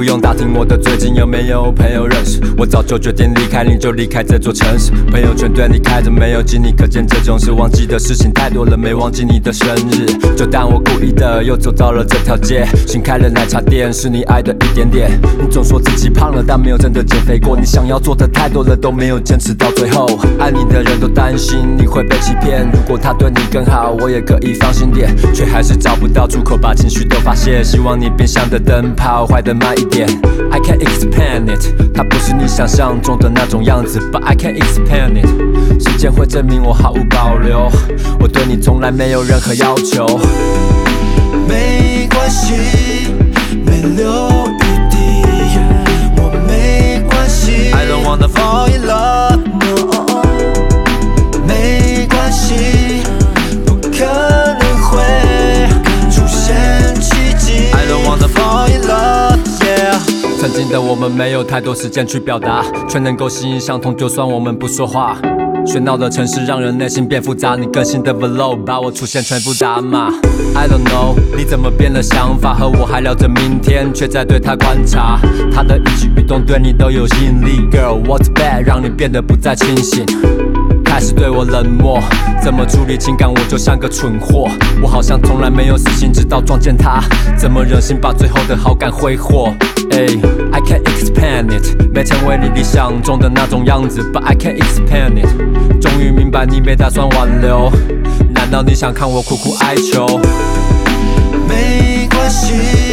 不用打听我的最近有没有朋友认识，我早就决定离开你就离开这座城市。朋友圈对你开着没有经历，可见这种事忘记的事情太多了，没忘记你的生日。就当我故意的又走到了这条街，新开了奶茶店，是你爱的一点点。你总说自己胖了，但没有真的减肥过。你想要做的太多了，都没有坚持到最后。爱你的人都担心你会被欺骗，如果他对你更好，我也可以放心点，却还是找不到出口，把情绪都发泄。希望你变相的灯泡坏得慢一点。I can't expand it， 它不是你想象中的那种样子 ，But I can't expand it。时间会证明我毫无保留，我对你从来没有任何要求。 没关系，没留余地，我没关系。I don't wanna fall in love， no。没关系，不可能会出现奇迹。I don't wanna fall in love，yeah。 曾经的我们没有太多时间去表达，却能够心意相通，就算我们不说话。喧闹的城市让人内心变复杂，你更新的 vlog 把我出现全部打码。I don't know 你怎么变了想法，和我还聊着明天，却在对他观察。他的一举一动对你都有吸引力 ，Girl what's bad 让你变得不再清醒。开始对我冷漠，怎么处理情感我就像个蠢货。我好像从来没有死心，直到撞见他，怎么忍心把最后的好感挥霍？I can't expand it， 没成为你理想中的那种样子 ，But I can't expand it。终于明白你没打算挽留，难道你想看我苦苦哀求？ 没关系。